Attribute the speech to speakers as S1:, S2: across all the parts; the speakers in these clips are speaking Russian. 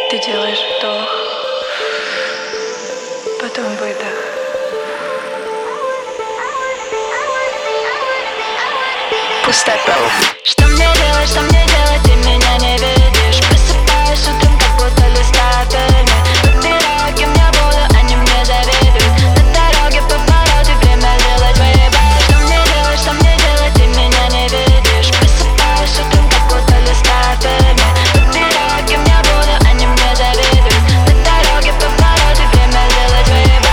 S1: Ты делаешь вдох, потом выдох. Пустота.
S2: Что мне делать, ты меня не видишь. Просыпаюсь утром, как будто листаю фильмы. Выбираю, кем я буду, они мне завидуют. На дороге повороты, время делать выбор. Что мне делать, ты меня не видишь. Просыпаюсь утром, как будто листаю фильмы. Выбираю, кем я буду, они мне завидуют. На дороге повороты, время делать выбор.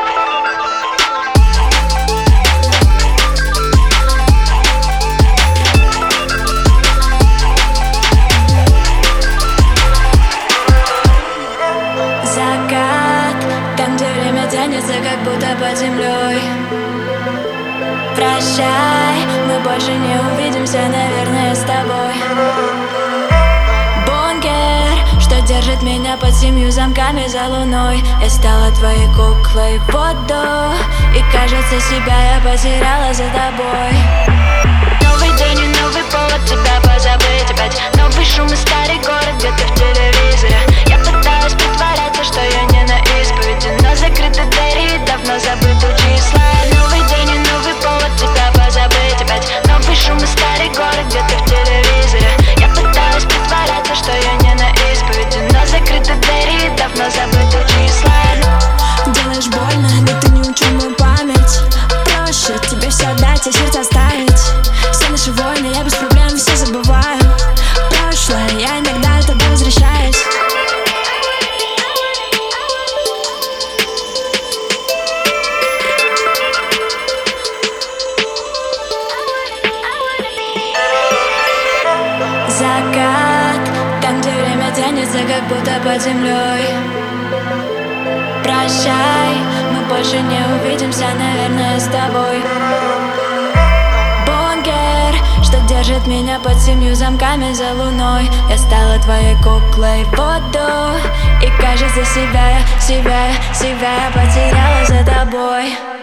S2: Закат, там, где время тянется, как будто под землей. Прощай, мы больше не увидимся, наверное, с тобой. Бункер, что держит меня под 7 замками за луной. Я стала твоей куклой в воду, и кажется, себя я потеряла за тобой. Новый день и новый повод тебя позабыть опять. Новый шум и старый город, где-то в телевизоре. Я пытаюсь притворяться, что я не на исповеди, но закрыты двери и давно забыты числа. Новый день и новый повод тебя позабыть опять. Новый шум и старый город, где-то в телевизоре. Я пытаюсь притворяться, что я не на исповеди, но закрыты двери и давно забыты числа.
S3: Делаешь больно, но ты не учил мою память. Проще тебе все отдать, а сердце оставить. Все наши войны, я без проблем все забываю. Прошлое, я иногда туда возвращаюсь.
S2: Закат, там, где время тянется, как будто под землей. Прощай, мы больше не увидимся, наверное, с тобой. Бункер, что держит меня под 7 замками за луной. Я стала твоей куклой в воду, и кажется, себя я потеряла за тобой.